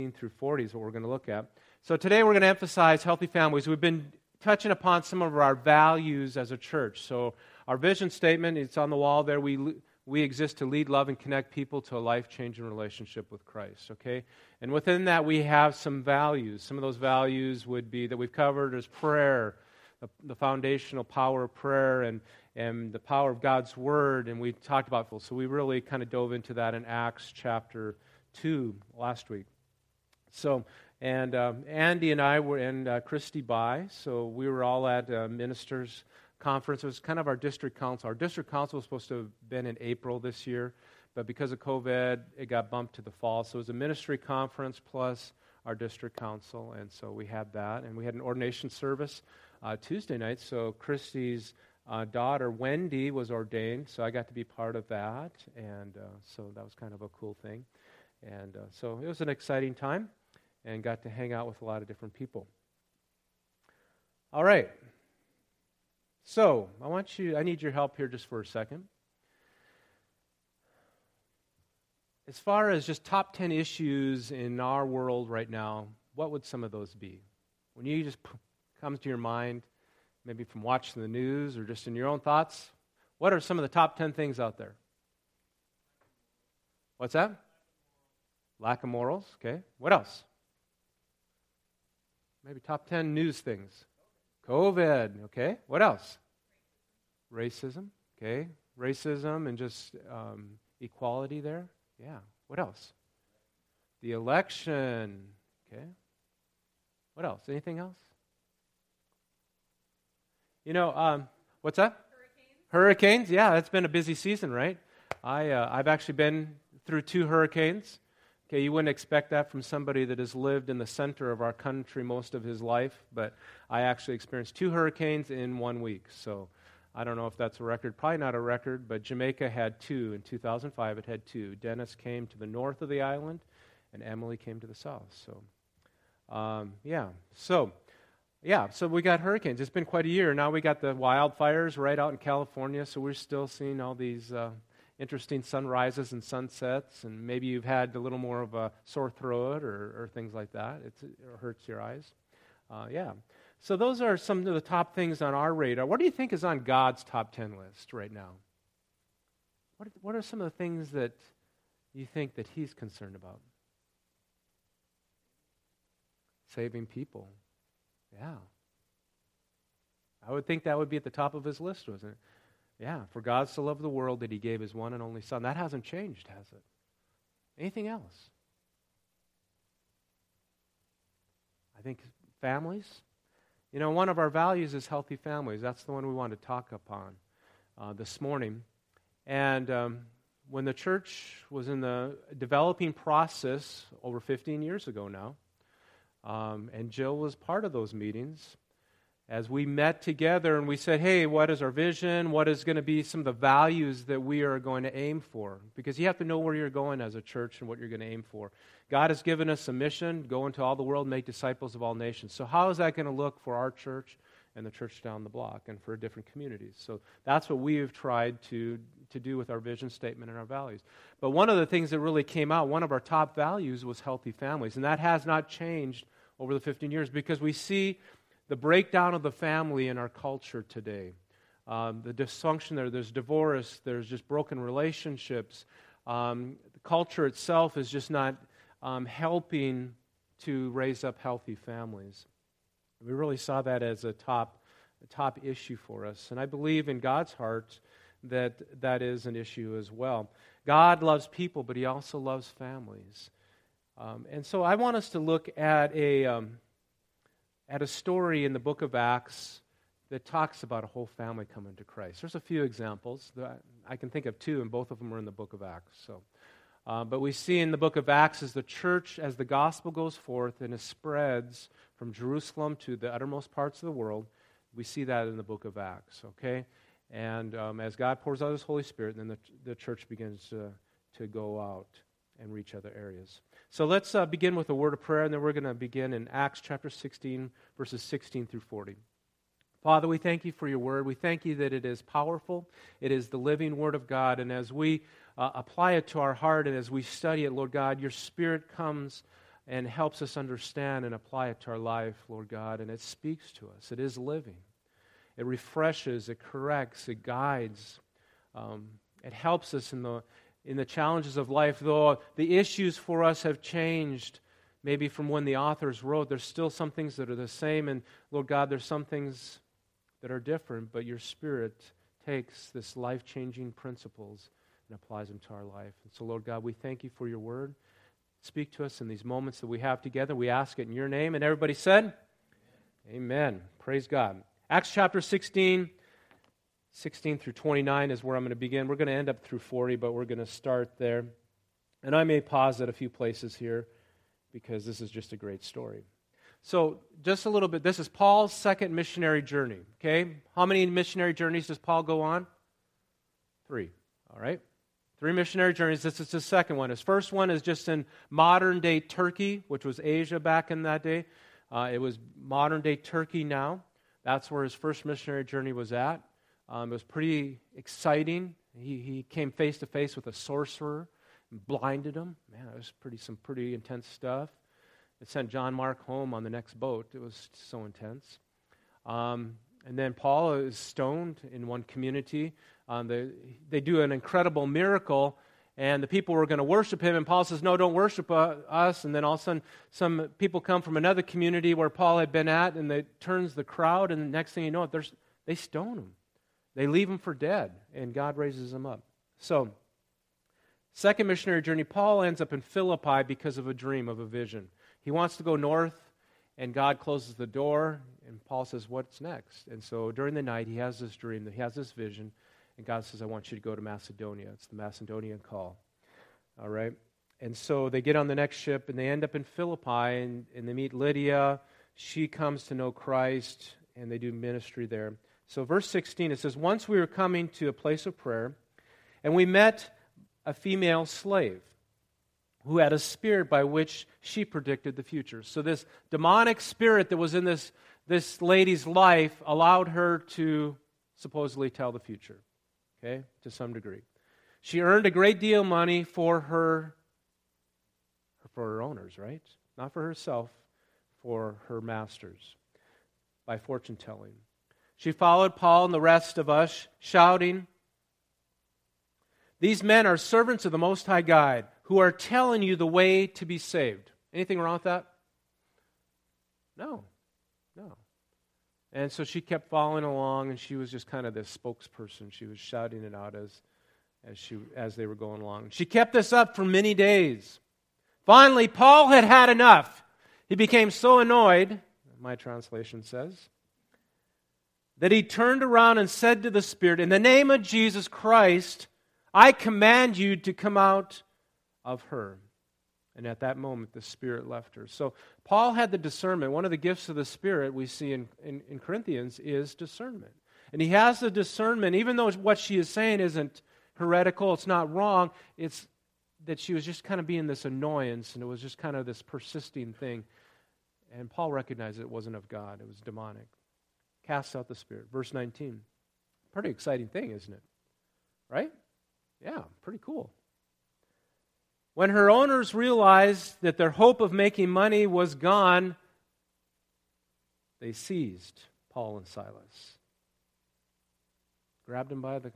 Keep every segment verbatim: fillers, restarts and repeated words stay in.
through forty is what we're going to look at. So today we're going to emphasize healthy families. We've been touching upon some of our values as a church. So our vision statement, it's on the wall there. We we exist to lead, love, and connect people to a life-changing relationship with Christ, okay? And within that, we have some values. Some of those values would be that we've covered as prayer, the, the foundational power of prayer, and, and the power of God's Word, and we talked about, so we really kind of dove into that in Acts chapter two last week. So, and um, Andy and I were, and uh, Christy Bai, so we were all at uh, Ministers' Conference. It was kind of our district council. Our district council was supposed to have been in April this year, but because of COVID, it got bumped to the fall. So it was a ministry conference plus our district council, and so we had that. And we had an ordination service uh, Tuesday night, so Christy's uh, daughter, Wendy, was ordained, so I got to be part of that, and uh, so that was kind of a cool thing. And uh, so it was an exciting time, and got to hang out with a lot of different people. All right. So, I want you, I need your help here just for a second. As far as just top ten issues in our world right now, what would some of those be? When you just p- comes to your mind, maybe from watching the news or just in your own thoughts, what are some of the top ten things out there? What's that? Lack of morals, okay. What else? Maybe top ten news things. COVID, okay. What else? Racism, okay. Racism and just um, equality there. Yeah. What else? The election, okay. What else? Anything else? You know, um, what's that? Hurricanes. Hurricanes, yeah. That's been a busy season, right? I uh, I've actually been through two hurricanes. Okay, you wouldn't expect that from somebody that has lived in the center of our country most of his life, but I actually experienced two hurricanes in one week. So I don't know if that's a record. Probably not a record, but Jamaica had two. In two thousand five, it had two. Dennis came to the north of the island, and Emily came to the south. So, um, yeah. So, yeah, so we got hurricanes. It's been quite a year. Now we got the wildfires right out in California, so we're still seeing all these Uh, interesting sunrises and sunsets, and maybe you've had a little more of a sore throat or, or things like that. It's, it hurts your eyes. Uh, yeah. So those are some of the top things on our radar. What do you think is on God's top ten list right now? What, what are some of the things that you think that He's concerned about? Saving people. Yeah. I would think that would be at the top of His list, wasn't it? Yeah, for God so loved the world that He gave His one and only Son. That hasn't changed, has it? Anything else? I think families. You know, one of our values is healthy families. That's the one we want to talk upon uh, this morning. And um, when the church was in the developing process over fifteen years ago now, um, and Jill was part of those meetings, as we met together and we said, hey, what is our vision? What is going to be some of the values that we are going to aim for? Because you have to know where you're going as a church and what you're going to aim for. God has given us a mission, go into all the world, make disciples of all nations. So how is that going to look for our church and the church down the block and for different communities? So that's what we have tried to, to do with our vision statement and our values. But one of the things that really came out, one of our top values was healthy families. And that has not changed over the fifteen years because we see the breakdown of the family in our culture today. Um, the dysfunction there, there's divorce, there's just broken relationships. Um, the culture itself is just not um, helping to raise up healthy families. We really saw that as a top, a top issue for us. And I believe in God's heart that that is an issue as well. God loves people, but He also loves families. Um, and so I want us to look at a... Um, at a story in the book of Acts that talks about a whole family coming to Christ. There's a few examples. That I can think of two, and both of them are in the book of Acts. So, uh, but we see in the book of Acts as the church, as the gospel goes forth and it spreads from Jerusalem to the uttermost parts of the world, we see that in the book of Acts, okay? And um, as God pours out His Holy Spirit, then the, the church begins to, to go out and reach other areas. So let's uh, begin with a word of prayer, and then we're going to begin in Acts chapter sixteen, verses sixteen through forty. Father, we thank You for Your word. We thank You that it is powerful. It is the living word of God, and as we uh, apply it to our heart and as we study it, Lord God, Your Spirit comes and helps us understand and apply it to our life, Lord God, and it speaks to us. It is living. It refreshes, it corrects, it guides. Um, it helps us in the in the challenges of life. Though the issues for us have changed, maybe from when the authors wrote, there's still some things that are the same, and Lord God, there's some things that are different, but your Spirit takes this life-changing principles and applies them to our life. And so, Lord God, we thank you for your word. Speak to us in these moments that we have together. We ask it in your name. And everybody said, Amen. Amen. Praise God. Acts chapter sixteen, sixteen through twenty-nine is where I'm going to begin. We're going to end up through forty, but we're going to start there. And I may pause at a few places here because this is just a great story. So, just a little bit. This is Paul's second missionary journey. Okay? How many missionary journeys does Paul go on? Three. All right? Three missionary journeys. This is the second one. His first one is just in modern-day Turkey, which was Asia back in that day. Uh, it was modern-day Turkey now. That's where his first missionary journey was at. Um, it was pretty exciting. He, he came face-to-face with a sorcerer and blinded him. Man, it was pretty some pretty intense stuff. It sent John Mark home on the next boat. It was so intense. Um, and then Paul is stoned in one community. Um, they, they do an incredible miracle, and the people were going to worship him, and Paul says, no, don't worship uh, us. And then all of a sudden, some people come from another community where Paul had been at, and they turns the crowd, and the next thing you know, there's, they stone him. They leave him for dead, and God raises him up. So, second missionary journey, Paul ends up in Philippi because of a dream, of a vision. He wants to go north, and God closes the door, and Paul says, what's next? And so during the night, he has this dream, he has this vision, and God says, I want you to go to Macedonia. It's the Macedonian call. All right? And so they get on the next ship, and they end up in Philippi, and, and they meet Lydia. She comes to know Christ, and they do ministry there. So verse sixteen, it says, once we were coming to a place of prayer, and we met a female slave who had a spirit by which she predicted the future. So this demonic spirit that was in this, this lady's life allowed her to supposedly tell the future, okay, to some degree. She earned a great deal of money for her, for her owners, right? Not for herself, for her masters, by fortune telling. She followed Paul and the rest of us, shouting, these men are servants of the Most High God, who are telling you the way to be saved. Anything wrong with that? No. No. And so she kept following along, and she was just kind of this spokesperson. She was shouting it out as, as, she, as they were going along. She kept this up for many days. Finally, Paul had had enough. He became so annoyed, my translation says, that he turned around and said to the Spirit, in the name of Jesus Christ, I command you to come out of her. And at that moment, the Spirit left her. So Paul had the discernment. One of the gifts of the Spirit we see in, in, in Corinthians is discernment. And he has the discernment, even though what she is saying isn't heretical, it's not wrong, it's that she was just kind of being this annoyance, and it was just kind of this persisting thing. And Paul recognized it wasn't of God, it was demonic. Cast out the spirit. Verse nineteen. Pretty exciting thing, isn't it? Right? Yeah, pretty cool. When her owners realized that their hope of making money was gone, they seized Paul and Silas. Grabbed them by the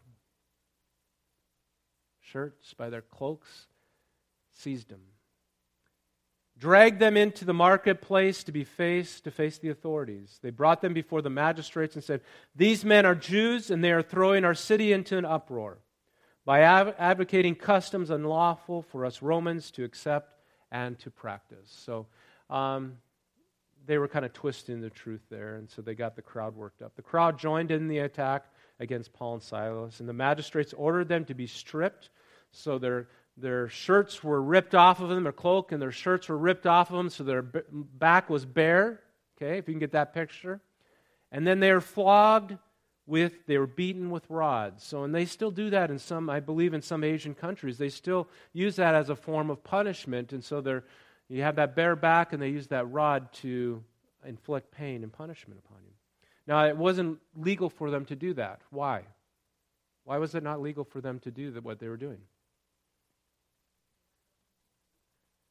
shirts, by their cloaks, seized them. Dragged them into the marketplace to be face to face the authorities. They brought them before the magistrates and said, these men are Jews, and they are throwing our city into an uproar by av- advocating customs unlawful for us Romans to accept and to practice. So um, they were kind of twisting the truth there, and so they got the crowd worked up. The crowd joined in the attack against Paul and Silas, and the magistrates ordered them to be stripped, so their their shirts were ripped off of them, their cloak and their shirts were ripped off of them, so their b- back was bare, okay, if you can get that picture. And then they were flogged with, they were beaten with rods. So, and they still do that in some, I believe in some Asian countries, they still use that as a form of punishment, and so they're, you have that bare back, and they use that rod to inflict pain and punishment upon you. Now, it wasn't legal for them to do that. Why? Why was it not legal for them to do that, what they were doing?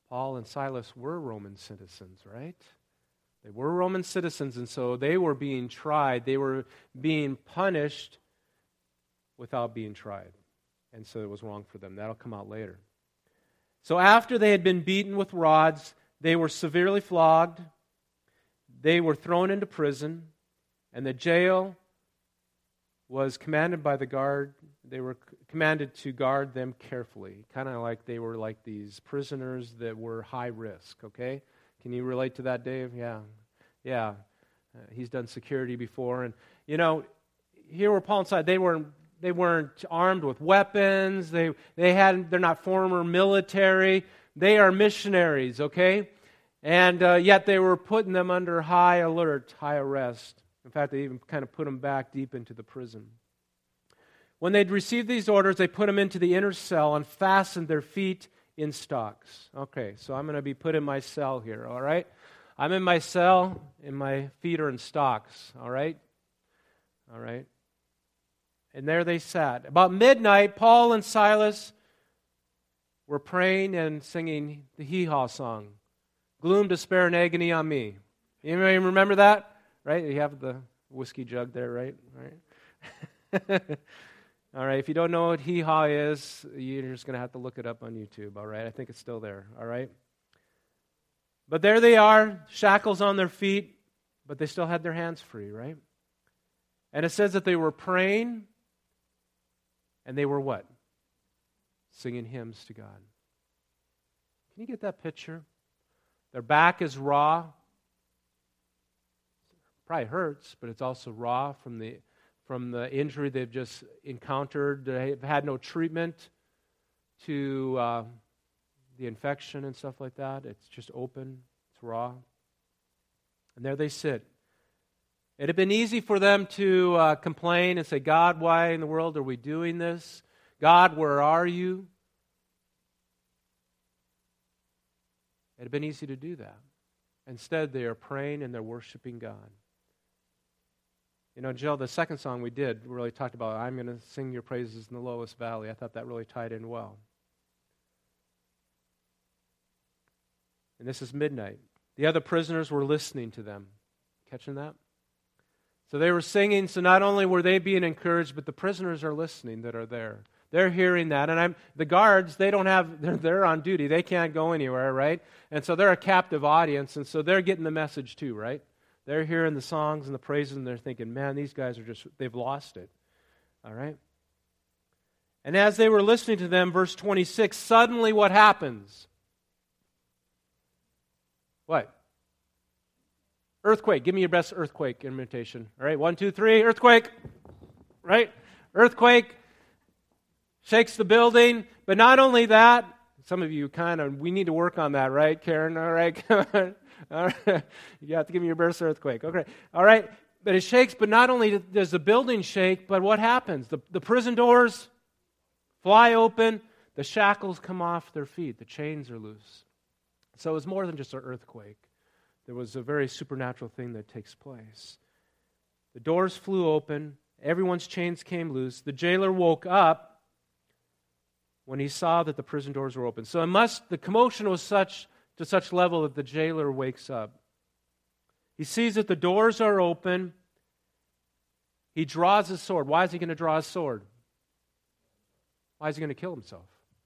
Paul and Silas were Roman citizens, right? They were Roman citizens, and so they were being tried. They were being punished without being tried. And so it was wrong for them. That'll come out later. So after they had been beaten with rods, they were severely flogged. They were thrown into prison, and the jail was commanded by the guard. They were commanded to guard them carefully, kind of like they were like these prisoners that were high risk, okay? Can you relate to that, Dave? Yeah. Yeah. Uh, he's done security before. And, you know, here were Paul and Silas. They weren't, they weren't armed with weapons. They, they hadn't, they're not former military. They are missionaries, okay? And uh, yet they were putting them under high alert, high arrest. In fact, they even kind of put them back deep into the prison. When they'd received these orders, they put them into the inner cell and fastened their feet in stocks. Okay, so I'm going to be put in my cell here, all right? I'm in my cell, and my feet are in stocks, all right? All right? And there they sat. About midnight, Paul and Silas were praying and singing the hee-haw song, "Gloom, despair, and agony on me." Anybody remember that? Right? You have the whiskey jug there, right? All right. All right. If you don't know what hee-haw is, you're just going to have to look it up on YouTube, all right? I think it's still there, all right? But there they are, shackles on their feet, but they still had their hands free, right? And it says that they were praying, and they were what? Singing hymns to God. Can you get that picture? Their back is raw. Probably hurts, but it's also raw from the from the injury they've just encountered. They've had no treatment to uh, the infection and stuff like that. It's just open. It's raw. And there they sit. It had been easy for them to uh, complain and say, "God, why in the world are we doing this? God, where are you?" It had been easy to do that. Instead, they are praying and they're worshiping God. You know, Jill, the second song we did really talked about, "I'm going to sing your praises in the lowest valley." I thought that really tied in well. And this is midnight. The other prisoners were listening to them. Catching that? So they were singing, so not only were they being encouraged, but the prisoners are listening that are there. They're hearing that, and I'm the guards, they don't have, they're, they're on duty. They can't go anywhere, right? And so they're a captive audience, and so they're getting the message too, right? They're hearing the songs and the praises, and they're thinking, man, these guys are just, they've lost it, all right? And as they were listening to them, verse twenty-six, suddenly what happens? What? Earthquake. Give me your best earthquake imitation. All right, one, two, three, earthquake. Right? Earthquake. Shakes the building. But not only that, some of you kind of, we need to work on that, right, Karen? All right, come on. All right. You have to give me your best earthquake. Okay. All right. But it shakes, but not only does the building shake, but what happens? The, the prison doors fly open. The shackles come off their feet. The chains are loose. So it was more than just an earthquake. There was a very supernatural thing that takes place. The doors flew open. Everyone's chains came loose. The jailer woke up when he saw that the prison doors were open. So it must, the commotion was such to such level that the jailer wakes up. He sees that the doors are open. He draws his sword. Why is he going to draw his sword? Why is he going to kill himself?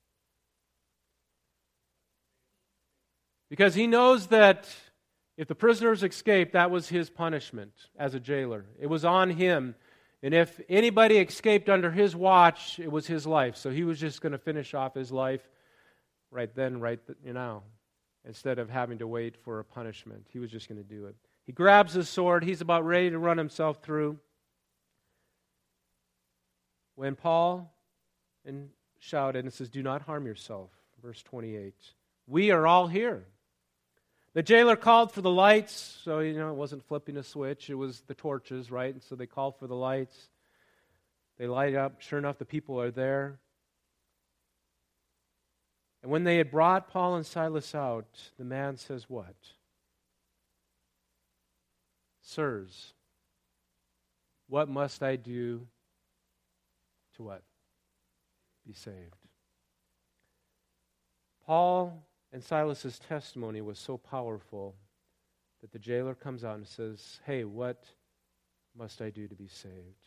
Because he knows that if the prisoners escaped, that was his punishment as a jailer. It was on him. And if anybody escaped under his watch, it was his life. So he was just going to finish off his life right then, right now, instead of having to wait for a punishment. He was just going to do it. He grabs his sword. He's about ready to run himself through. When Paul and shouted and says, "Do not harm yourself," verse twenty-eight. We are all here. The jailer called for the lights, so you know it wasn't flipping a switch, it was the torches, right? And so they called for the lights. They light up. Sure enough, the people are there. And when they had brought Paul and Silas out, the man says what? "Sirs, what must I do to what? Be saved." Paul And Silas's testimony was so powerful that the jailer comes out and says, hey, what must I do to be saved?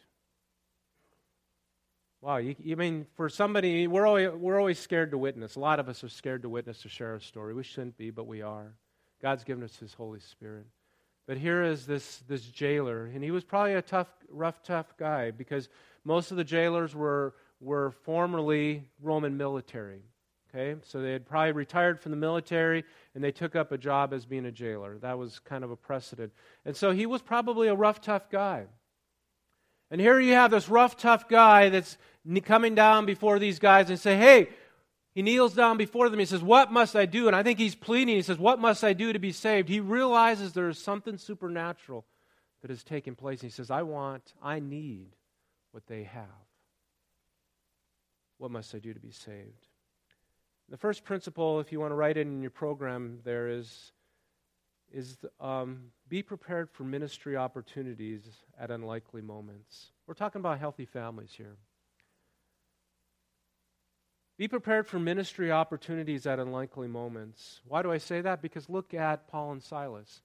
Wow, you, you mean for somebody, we're always, we're always scared to witness. A lot of us are scared to witness, to share our story. We shouldn't be, but we are. God's given us His Holy Spirit. But here is this, this jailer, and he was probably a tough, rough, tough guy because most of the jailers were, were formerly Roman military. Okay, so they had probably retired from the military, and they took up a job as being a jailer. That was kind of a precedent. And so he was probably a rough, tough guy. And here you have this rough, tough guy that's coming down before these guys and say, hey, he kneels down before them. He says, what must I do? And I think he's pleading. He says, what must I do to be saved? He realizes there is something supernatural that is taking place. He says, I want, I need what they have. What must I do to be saved? The first principle, if you want to write it in your program there, is, is um, be prepared for ministry opportunities at unlikely moments. We're talking about healthy families here. Be prepared for ministry opportunities at unlikely moments. Why do I say that? Because look at Paul and Silas.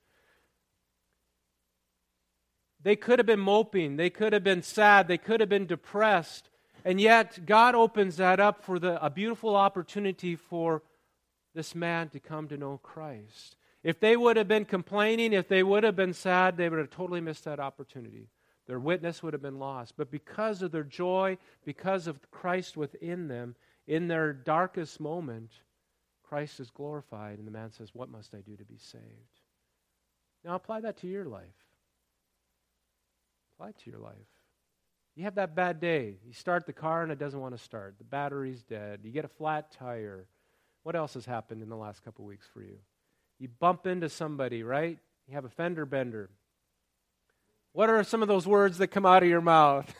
They could have been moping. They could have been sad. They could have been depressed. And yet, God opens that up for the, a beautiful opportunity for this man to come to know Christ. If they would have been complaining, if they would have been sad, they would have totally missed that opportunity. Their witness would have been lost. But because of their joy, because of Christ within them, in their darkest moment, Christ is glorified. And the man says, what must I do to be saved? Now apply that to your life. Apply it to your life. You have that bad day. You start the car and it doesn't want to start. The battery's dead. You get a flat tire. What else has happened in the last couple weeks for you? You bump into somebody, right? You have a fender bender. What are some of those words that come out of your mouth?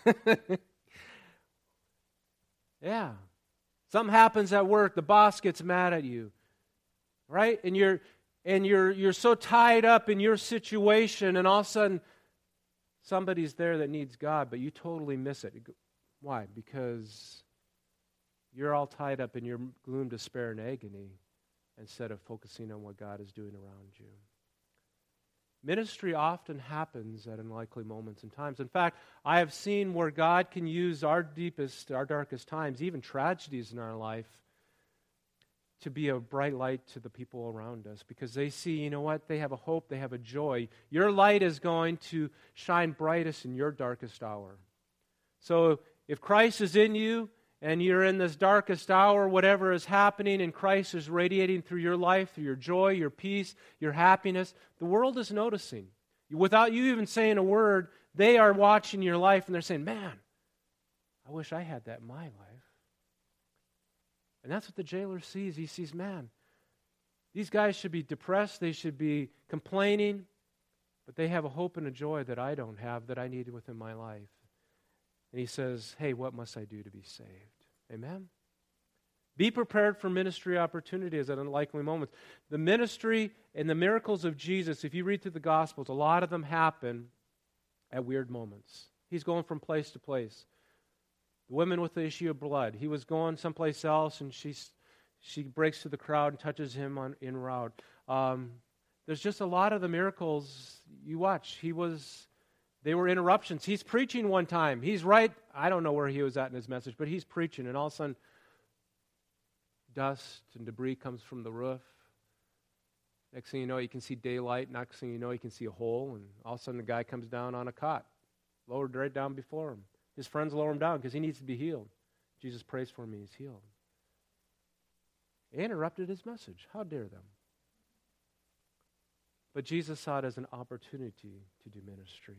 Yeah. Something happens at work. The boss gets mad at you, right? And you're and you're you're so tied up in your situation, and all of a sudden somebody's there that needs God, but you totally miss it. Why? Because you're all tied up in your gloom, despair, and agony instead of focusing on what God is doing around you. Ministry often happens at unlikely moments and times. In fact, I have seen where God can use our deepest, our darkest times, even tragedies in our life, to be a bright light to the people around us because they see, you know what, they have a hope, they have a joy. Your light is going to shine brightest in your darkest hour. So if Christ is in you and you're in this darkest hour, whatever is happening, and Christ is radiating through your life, through your joy, your peace, your happiness, the world is noticing. Without you even saying a word, they are watching your life and they're saying, man, I wish I had that in my life. And that's what the jailer sees. He sees, man, these guys should be depressed, they should be complaining, but they have a hope and a joy that I don't have, that I need within my life. And he says, hey, what must I do to be saved? Amen? Be prepared for ministry opportunities at unlikely moments. The ministry and the miracles of Jesus, if you read through the Gospels, a lot of them happen at weird moments. He's going from place to place. The woman with the issue of blood, he was going someplace else, and she, she breaks through the crowd and touches him on, en route. Um, there's just a lot of the miracles you watch. He was... They were interruptions. He's preaching one time. He's right. I don't know where he was at in his message, but he's preaching, and all of a sudden, dust and debris comes from the roof. Next thing you know, you can see daylight. Next thing you know, you can see a hole, and all of a sudden, the guy comes down on a cot, lowered right down before him. His friends lower him down because he needs to be healed. Jesus prays for him, he's healed. They interrupted his message. How dare them? But Jesus saw it as an opportunity to do ministry.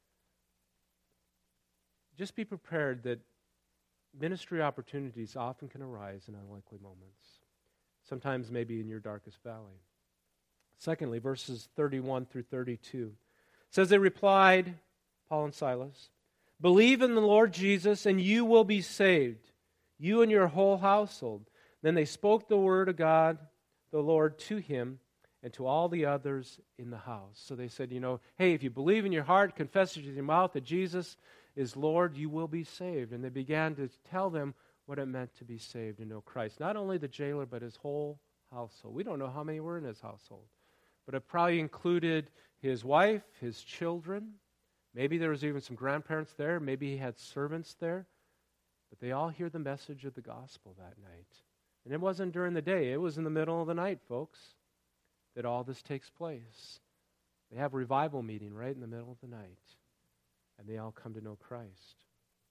Just be prepared that ministry opportunities often can arise in unlikely moments. Sometimes maybe in your darkest valley. Secondly, verses thirty-one through thirty-two. It says, they replied, Paul and Silas, believe in the Lord Jesus and you will be saved, you and your whole household. Then they spoke the word of God, the Lord, to him and to all the others in the house. So they said, you know, hey, if you believe in your heart, confess it with your mouth that Jesus is Lord, you will be saved. And they began to tell them what it meant to be saved and know Christ. Not only the jailer, but his whole household. We don't know how many were in his household, but it probably included his wife, his children. Maybe there was even some grandparents there. Maybe he had servants there. But they all hear the message of the gospel that night. And it wasn't during the day. It was in the middle of the night, folks, that all this takes place. They have a revival meeting right in the middle of the night. And they all come to know Christ.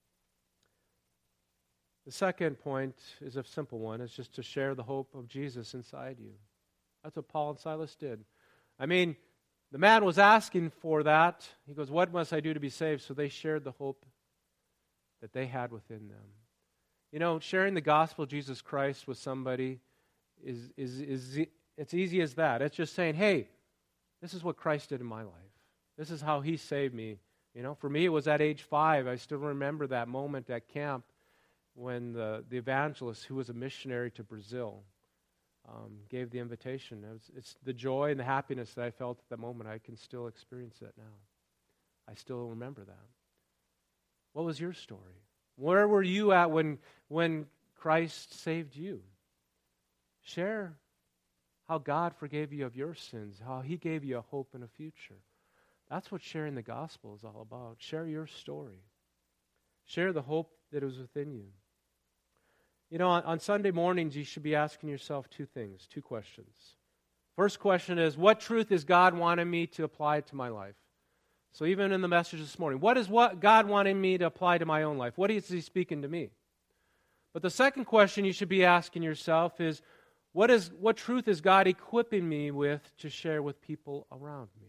The second point is a simple one. It's just to share the hope of Jesus inside you. That's what Paul and Silas did. I mean, the man was asking for that. He goes, what must I do to be saved? So they shared the hope that they had within them. You know, sharing the gospel of Jesus Christ with somebody is, is, is it's easy as that. It's just saying, hey, this is what Christ did in my life. This is how he saved me. You know, for me, it was at age five. I still remember that moment at camp when the, the evangelist, who was a missionary to Brazil, um, gave the invitation. It was, it's the joy and the happiness that I felt at that moment. I can still experience that now. I still remember that. What was your story? Where were you at when, when Christ saved you? Share how God forgave you of your sins, how he gave you a hope and a future. That's what sharing the gospel is all about. Share your story. Share the hope that is within you. You know, on, on Sunday mornings, you should be asking yourself two things, two questions. First question is, what truth is God wanting me to apply to my life? So even in the message this morning, what is what God wanting me to apply to my own life? What is he speaking to me? But the second question you should be asking yourself is, what is what truth is God equipping me with to share with people around me?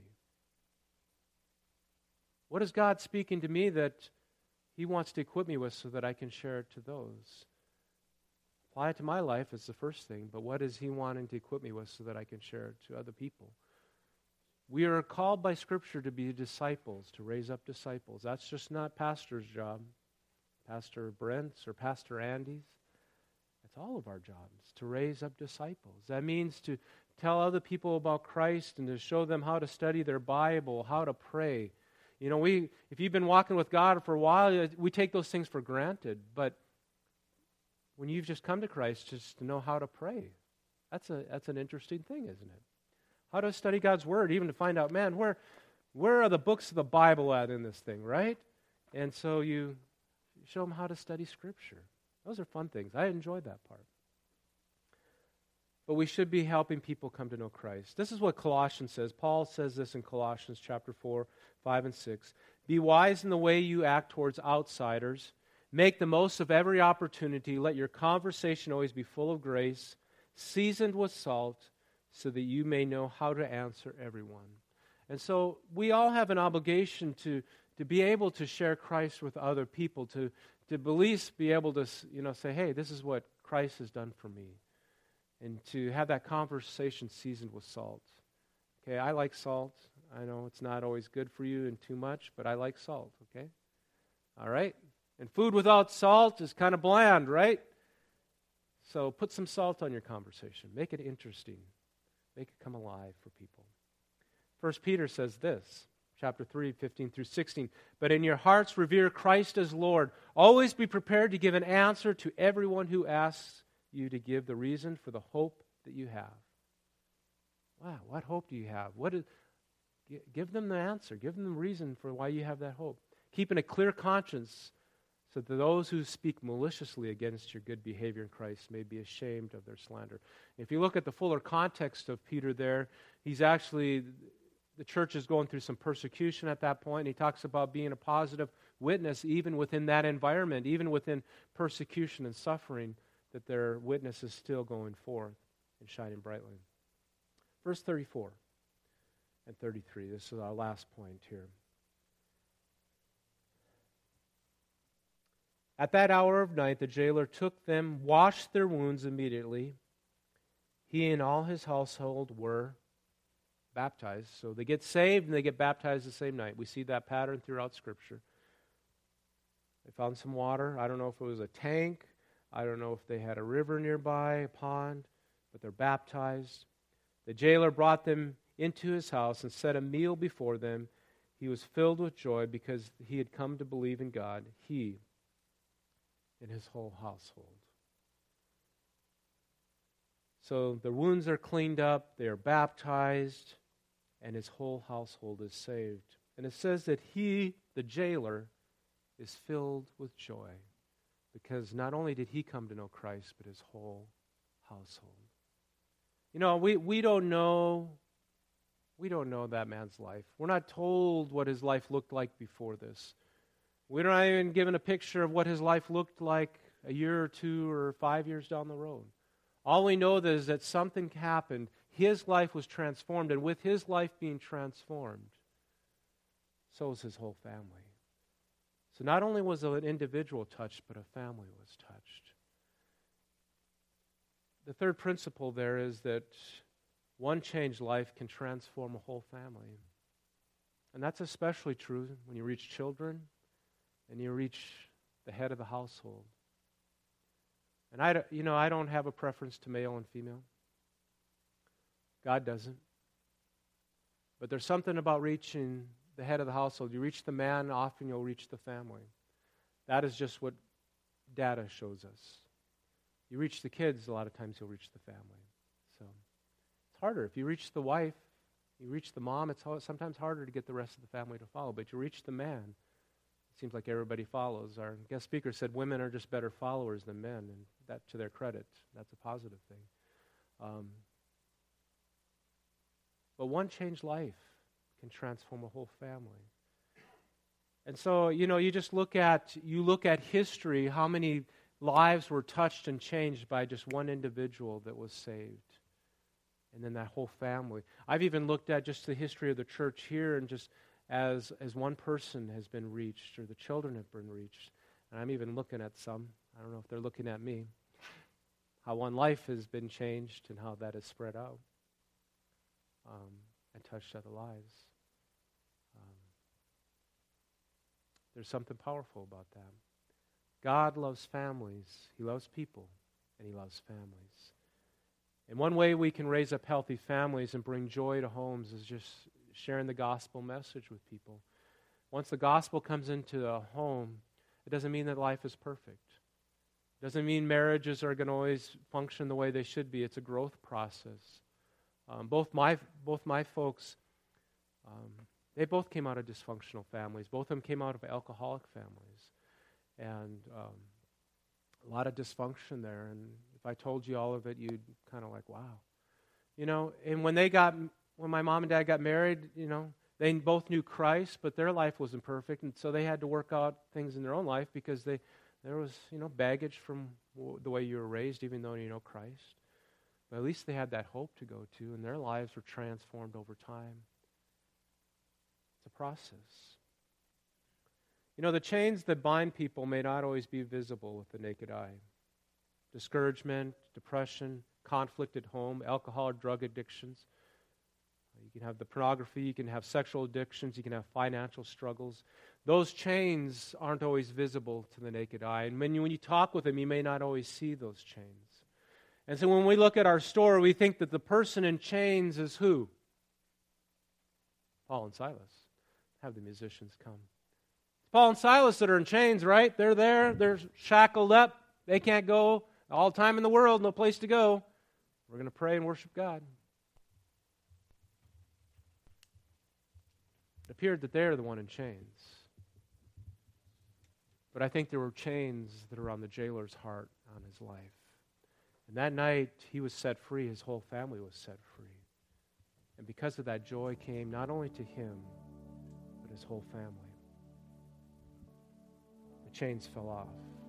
What is God speaking to me that he wants to equip me with so that I can share it to those? Apply it to my life is the first thing, but what is he wanting to equip me with so that I can share it to other people? We are called by Scripture to be disciples, to raise up disciples. That's just not pastor's job, Pastor Brent's or Pastor Andy's. It's all of our jobs, to raise up disciples. That means to tell other people about Christ and to show them how to study their Bible, how to pray. You know, we if you've been walking with God for a while, we take those things for granted. But when you've just come to Christ, just to know how to pray, that's a that's an interesting thing, isn't it? How to study God's Word, even to find out, man, where where are the books of the Bible at in this thing, right? And so you show them how to study Scripture. Those are fun things. I enjoyed that part. But we should be helping people come to know Christ. This is what Colossians says. Paul says this in Colossians chapter four, five, and six. Be wise in the way you act towards outsiders. Make the most of every opportunity. Let your conversation always be full of grace, seasoned with salt, so that you may know how to answer everyone. And so we all have an obligation to, to be able to share Christ with other people, to, to at least be able to, you know, say, hey, this is what Christ has done for me. And to have that conversation seasoned with salt. Okay, I like salt. I know it's not always good for you and too much, but I like salt, okay? All right? And food without salt is kind of bland, right? So put some salt on your conversation. Make it interesting. Make it come alive for people. First Peter says this, chapter three, fifteen through sixteen. But in your hearts revere Christ as Lord. Always be prepared to give an answer to everyone who asks you to give the reason for the hope that you have. Wow, what hope do you have? What is, give them the answer. Give them the reason for why you have that hope. Keeping a clear conscience so that those who speak maliciously against your good behavior in Christ may be ashamed of their slander. If you look at the fuller context of Peter there, he's actually, the church is going through some persecution at that point. He talks about being a positive witness even within that environment, even within persecution and suffering, that their witness is still going forth and shining brightly. Verse thirty-four and thirty-three, this is our last point here. At that hour of night, the jailer took them, washed their wounds immediately. He and all his household were baptized. So they get saved and they get baptized the same night. We see that pattern throughout Scripture. They found some water. I don't know if it was a tank. I don't know if they had a river nearby, a pond, but they're baptized. The jailer brought them into his house and set a meal before them. He was filled with joy because he had come to believe in God, he and his whole household. So the wounds are cleaned up, they are baptized, and his whole household is saved. And it says that he, the jailer, is filled with joy because not only did he come to know Christ, but his whole household. You know, we, we don't know, we don't know that man's life. We're not told what his life looked like before this. We're not even given a picture of what his life looked like a year or two or five years down the road. All we know is that something happened. His life was transformed, and with his life being transformed, so was his whole family. So not only was an individual touched, but a family was touched. The third principle there is that one changed life can transform a whole family. And that's especially true when you reach children and you reach the head of the household. And I, you know, I don't have a preference to male and female. God doesn't. But there's something about reaching the head of the household. You reach the man, often you'll reach the family. That is just what data shows us. You reach the kids, a lot of times you'll reach the family. So it's harder. If you reach the wife, you reach the mom, it's sometimes harder to get the rest of the family to follow. But you reach the man, it seems like everybody follows. Our guest speaker said women are just better followers than men, and that, to their credit, that's a positive thing. Um, but one changed life can transform a whole family. And so, you know, you just look at you look at history, how many lives were touched and changed by just one individual that was saved. And then that whole family. I've even looked at just the history of the church here, and just as as one person has been reached, or the children have been reached. And I'm even looking at some. I don't know if they're looking at me. How one life has been changed and how that has spread out um, and touched other lives. Um, there's something powerful about that. God loves families. He loves people, and He loves families. And one way we can raise up healthy families and bring joy to homes is just sharing the gospel message with people. Once the gospel comes into a home, it doesn't mean that life is perfect. It doesn't mean marriages are going to always function the way they should be. It's a growth process. Um, both my both my folks, um, they both came out of dysfunctional families. Both of them came out of alcoholic families. And um, a lot of dysfunction there. And if I told you all of it, you'd kind of like, wow. You know, and when they got, when my mom and dad got married, you know, they both knew Christ, but their life wasn't perfect. And so they had to work out things in their own life because they, there was, you know, baggage from w- the way you were raised, even though you know Christ. But at least they had that hope to go to, and their lives were transformed over time. It's a process. You know, the chains that bind people may not always be visible with the naked eye. Discouragement, depression, conflict at home, alcohol or drug addictions. You can have the pornography, you can have sexual addictions, you can have financial struggles. Those chains aren't always visible to the naked eye. And when you, when you talk with them, you may not always see those chains. And so when we look at our story, we think that the person in chains is who? Paul and Silas. Have the musicians come. Paul and Silas that are in chains, right? They're there. They're shackled up. They can't go. All the time in the world, no place to go. We're going to pray and worship God. It appeared that they're the one in chains. But I think there were chains that are on the jailer's heart, on his life. And that night, he was set free. His whole family was set free. And because of that, joy came not only to him, but his whole family. The chains fell off.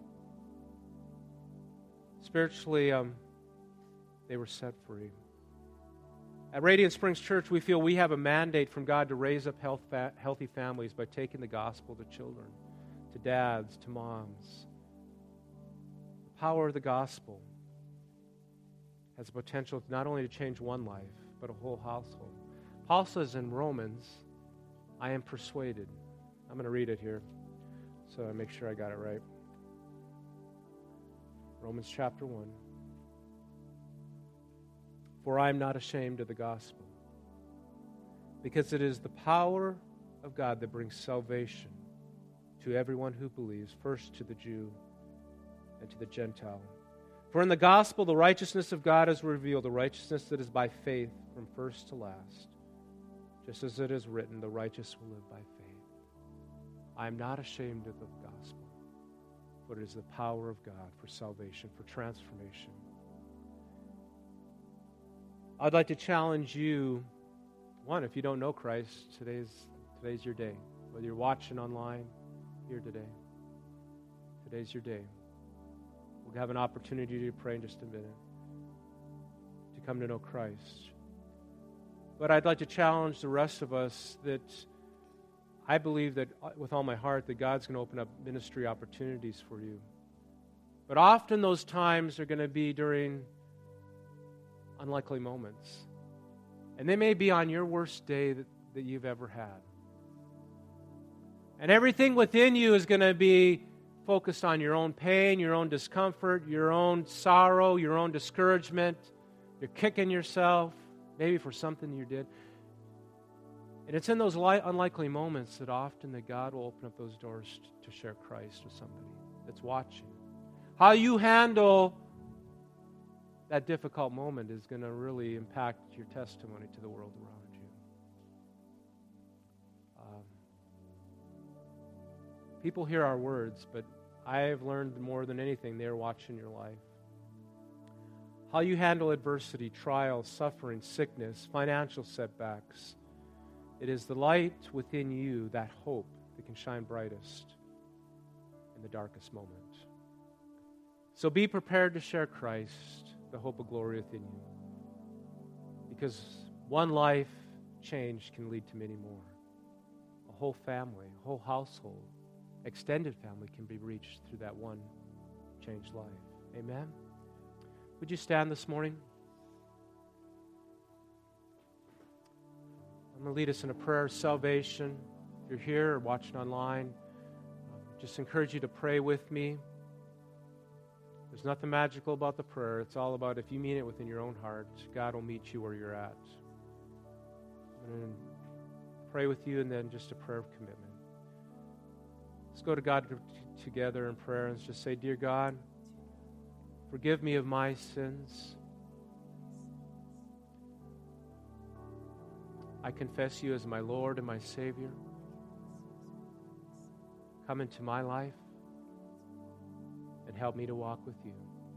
Spiritually, um, they were set free. At Radiant Springs Church, we feel we have a mandate from God to raise up health, fa- healthy families by taking the gospel to children, to dads, to moms. The power of the gospel has the potential not only to change one life, but a whole household. Paul says in Romans, I am persuaded. I'm going to read it here so I make sure I got it right. Romans chapter one. For I am not ashamed of the gospel, because it is the power of God that brings salvation to everyone who believes, first to the Jew and to the Gentile. For in the gospel the righteousness of God is revealed, the righteousness that is by faith from first to last. Just as it is written, the righteous will live by faith. I am not ashamed of the gospel, but it is the power of God for salvation, for transformation. I'd like to challenge you, one, if you don't know Christ, today's, today's your day. Whether you're watching online, here today, today's your day. We'll have an opportunity to pray in just a minute, to come to know Christ. But I'd like to challenge the rest of us that I believe that with all my heart that God's going to open up ministry opportunities for you. But often those times are going to be during unlikely moments. And they may be on your worst day that, that you've ever had. And everything within you is going to be focused on your own pain, your own discomfort, your own sorrow, your own discouragement. You're kicking yourself, maybe for something you did. And it's in those li- unlikely moments that often that God will open up those doors t- to share Christ with somebody that's watching. How you handle that difficult moment is going to really impact your testimony to the world around you. Um, people hear our words, but I've learned more than anything, they're watching your life. How you handle adversity, trials, suffering, sickness, financial setbacks. It is the light within you, that hope, that can shine brightest in the darkest moment. So be prepared to share Christ, the hope of glory within you. Because one life change can lead to many more. A whole family, a whole household, extended family can be reached through that one changed life. Amen? Would you stand this morning? I'm going to lead us in a prayer of salvation. If you're here or watching online, just encourage you to pray with me. There's nothing magical about the prayer. It's all about if you mean it within your own heart, God will meet you where you're at. I'm going to pray with you and then just a prayer of commitment. Let's go to God t- together in prayer and just say, Dear God, forgive me of my sins. I confess you as my Lord and my Savior. Come into my life and help me to walk with you.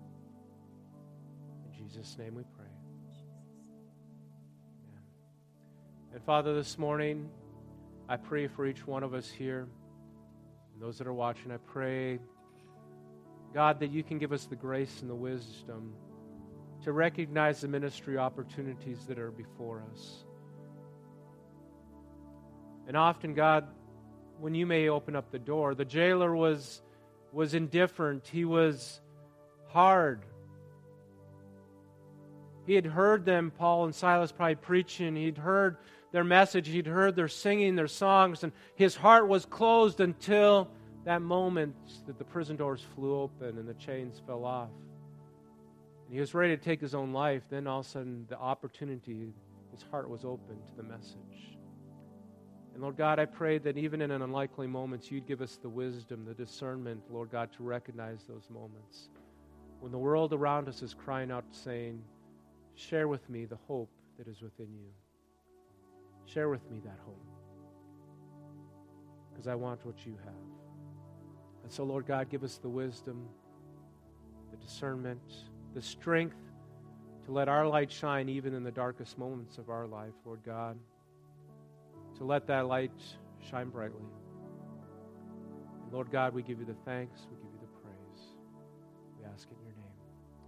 In Jesus' name we pray. Amen. And Father, this morning, I pray for each one of us here, and those that are watching, I pray, God, that you can give us the grace and the wisdom to recognize the ministry opportunities that are before us. And often, God, when you may open up the door, the jailer was, was indifferent. He was hard. He had heard them, Paul and Silas probably preaching. He'd heard their message. He'd heard their singing, their songs, and his heart was closed until that moment that the prison doors flew open and the chains fell off. And he was ready to take his own life. Then all of a sudden, the opportunity, his heart was open to the message. And Lord God, I pray that even in unlikely moments, you'd give us the wisdom, the discernment, Lord God, to recognize those moments. When the world around us is crying out saying, share with me the hope that is within you. Share with me that hope. Because I want what you have. And so, Lord God, give us the wisdom, the discernment, the strength to let our light shine even in the darkest moments of our life, Lord God. To let that light shine brightly. And Lord God, we give you the thanks, we give you the praise. We ask it in your name.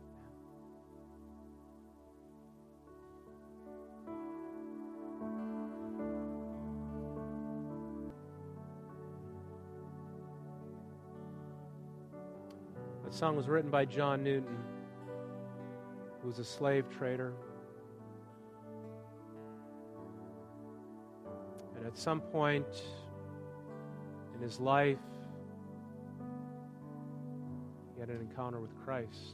Amen. That song was written by John Newton, who was a slave trader. And at some point in his life, he had an encounter with Christ.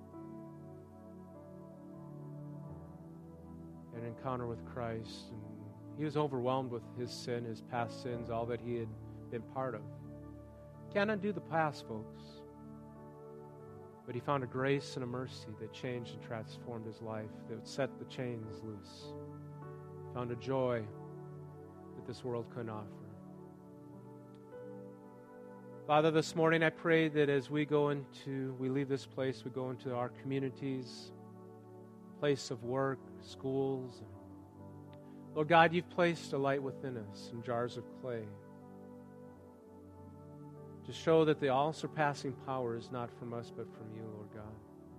He had an encounter with Christ, and he was overwhelmed with his sin, his past sins, all that he had been part of. Can't undo the past, folks. But he found a grace and a mercy that changed and transformed his life, that would set the chains loose. He found a joy that this world couldn't offer. Father, this morning I pray that as we go into, we leave this place, we go into our communities, place of work, schools. Lord God, you've placed a light within us in jars of clay to show that the all-surpassing power is not from us but from you, Lord God.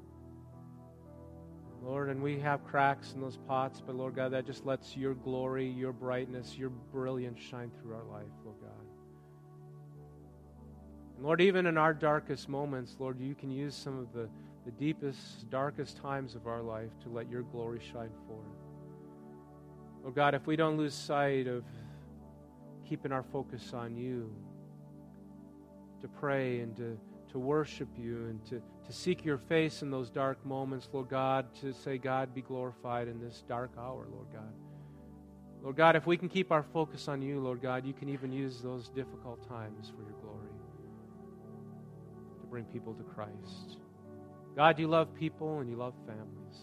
Lord, and we have cracks in those pots, but Lord God, that just lets your glory, your brightness, your brilliance shine through our life, Lord God. And Lord, even in our darkest moments, Lord, you can use some of the, the deepest, darkest times of our life to let your glory shine forth. Lord God, if we don't lose sight of keeping our focus on you, to pray and to, to worship you and to, to seek your face in those dark moments, Lord God, to say, God, be glorified in this dark hour, Lord God. Lord God, if we can keep our focus on you, Lord God, you can even use those difficult times for your glory to bring people to Christ. God, you love people and you love families.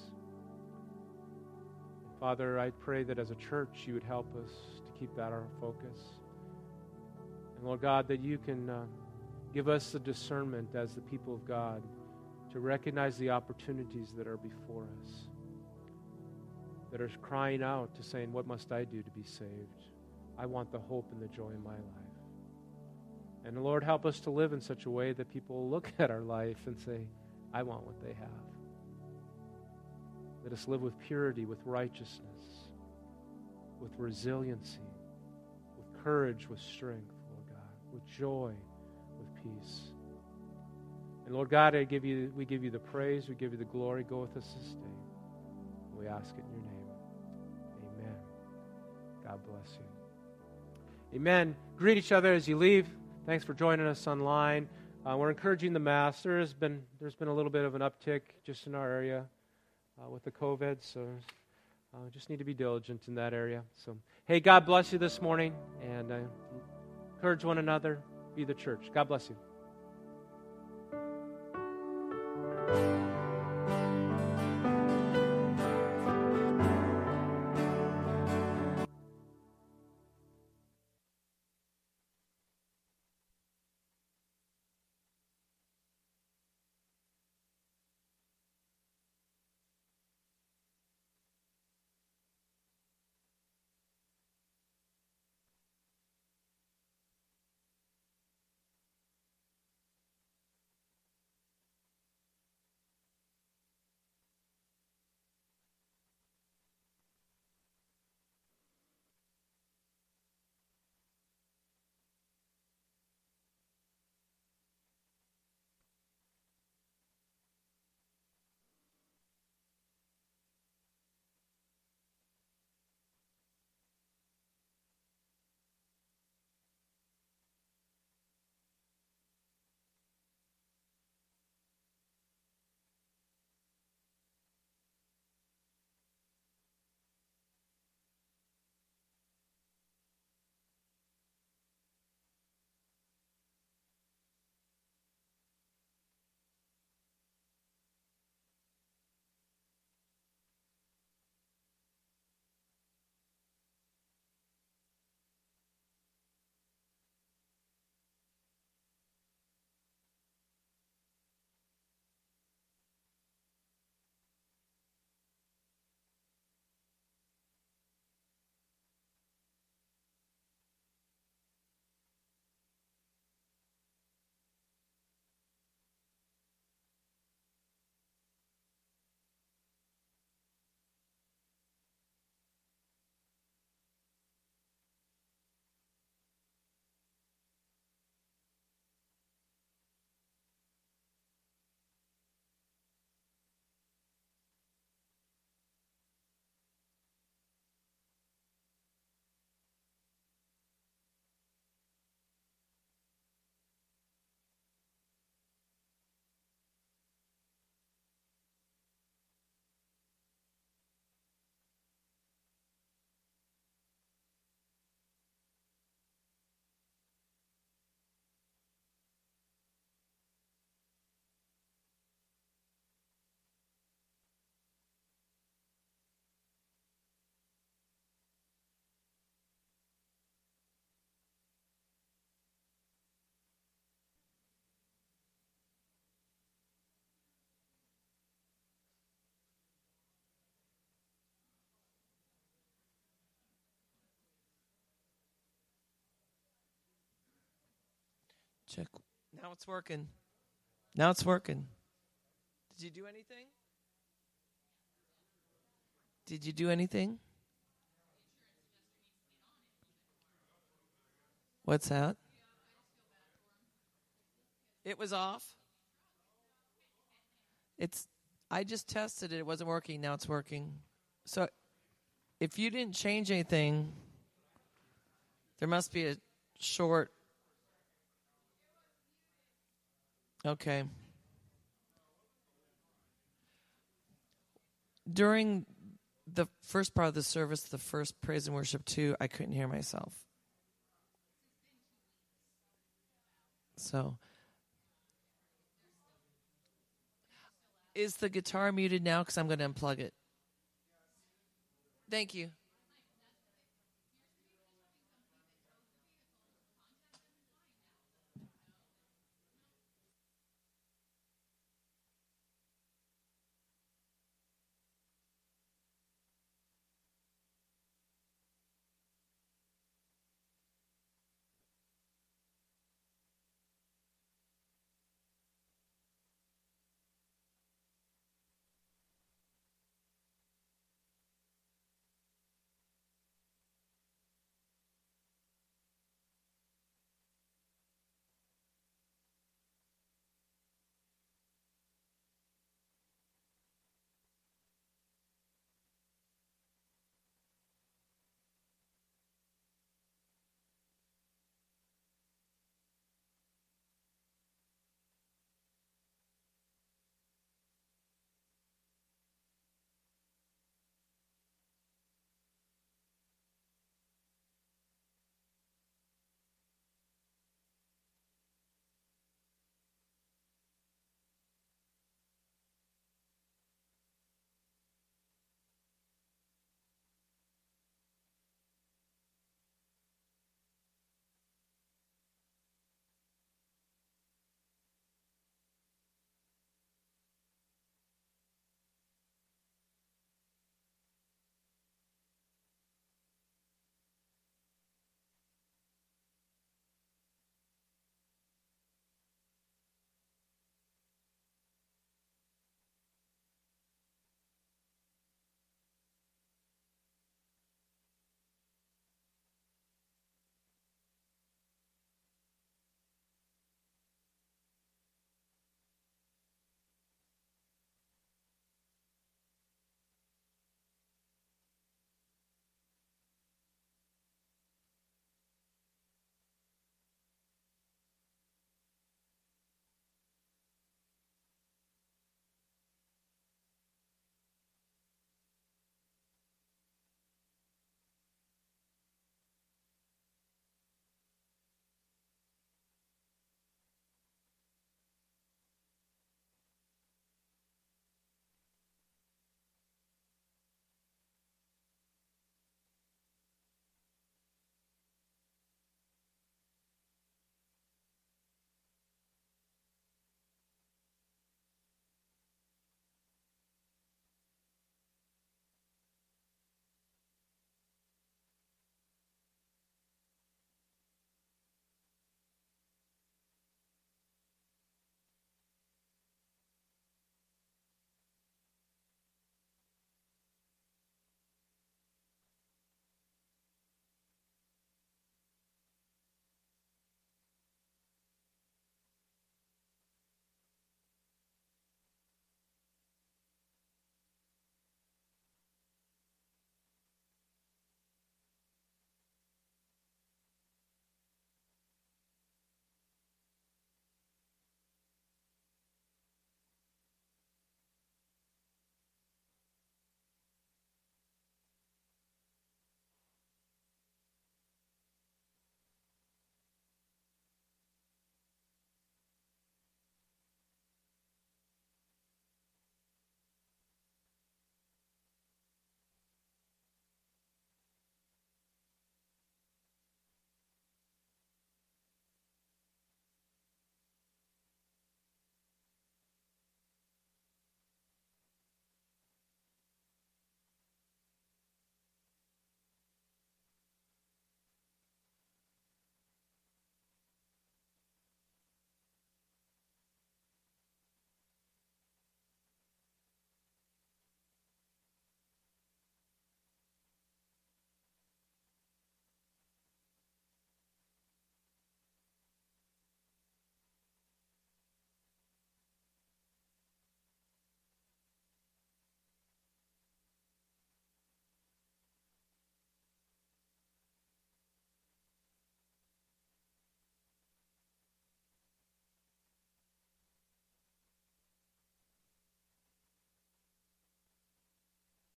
And Father, I pray that as a church you would help us to keep that our focus. And Lord God, that you can uh, give us the discernment as the people of God to recognize the opportunities that are before us, that are crying out to saying, what must I do to be saved? I want the hope and the joy in my life. And Lord, help us to live in such a way that people will look at our life and say, I want what they have. Let us live with purity, with righteousness, with resiliency, with courage, with strength, Lord God, with joy, with peace. And Lord God, I give you, we give you the praise, we give you the glory. Go with us this day. We ask it in your name. Amen. God bless you. Amen. Greet each other as you leave. Thanks for joining us online. Uh, we're encouraging the Mass. There has been, there's been a little bit of an uptick just in our area uh, with the COVID, so uh, just need to be diligent in that area. So, hey, God bless you this morning, and uh, encourage one another. Be the church. God bless you. Check. Now it's working. Now it's working. Did you do anything? Did you do anything? What's that? It was off. It's. I just tested it. It wasn't working. Now it's working. So, if you didn't change anything, there must be a short. Okay. During the first part of the service, the first praise and worship too, I couldn't hear myself. So, is the guitar muted now? Because I'm going to unplug it. Thank you.